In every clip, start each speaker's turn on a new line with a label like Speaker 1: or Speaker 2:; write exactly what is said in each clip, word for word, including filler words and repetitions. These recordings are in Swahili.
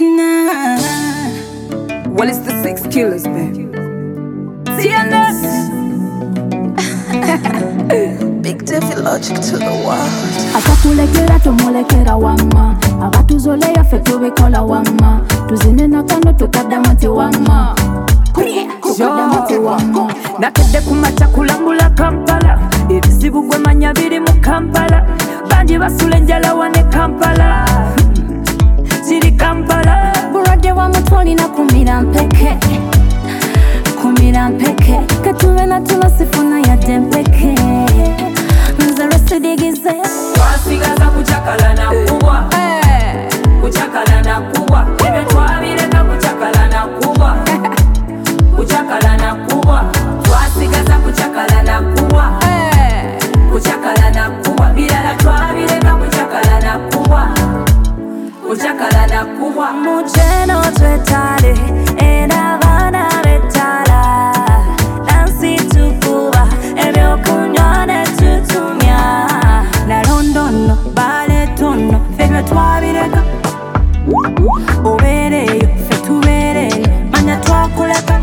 Speaker 1: Nah. Well, it's the six killers, baby. T N S.
Speaker 2: Big Diffy Logic to the world.
Speaker 3: Akakulekera tumulekera wama akatuzolera ffe tubikola wama tuzinena kano tukaddamuti wama tukaddamuti wama
Speaker 1: Nakedde kumaca kulambula Kampala ebizibu gwe manya biri mu Kampala bangi basula enjala wane Kampala ziri Kampala
Speaker 3: bulwadde bwa mutwali na kumira mpeke kumira mpeke katube na tulasifuna yadde mpeke nze lwesidigize
Speaker 1: twasigaza kucakala na kuwa kucakala na kuwa ebyo twabireka kucakala na kuwa kucakala na kuwa twasigaza kucakala na kuwa kucakala na kuwa birala twabireka kucakala na kuwa kucakala na kuwa
Speaker 3: mucheno twetale era abaana betala dansi tukuba ebyokunywa ne tutumya na londono bale tono febyo twabireka obeereyo ffe tubeereyo manya twakuleka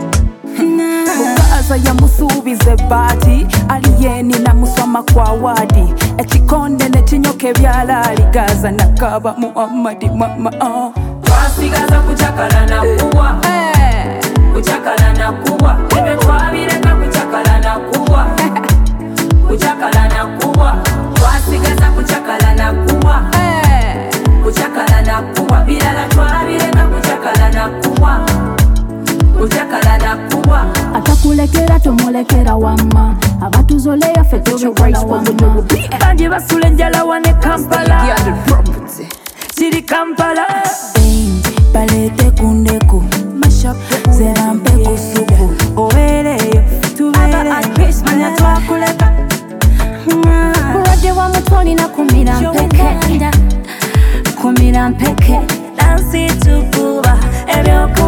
Speaker 1: mukaza yamusuubiza ebbaati aliyeni namusoma kwa wadi ekikonde nekinyoka ebyalaaligaza nakaba Muhammadi mama twasigaza kucakala na kuwa kucakala na kuwa ebyo twabireka kucakala na kuwa kucakala na kuwa twasigaza kucakala na kuwa kucakala na kuwa birala twabireka kucakala na kuwa kucakala na kuwa
Speaker 3: akakulekera tumulekera wama abatuzoleya ffe tubikola wama
Speaker 1: bangi basula enjala wane Kampala ziri Kampala
Speaker 3: balete kundeku zerampe kusuku obeereyo tubeereyo manya twakuleka bulwadde bwa mutwali na kumira mpeke kumira mpeke dansi tukuba ebyoku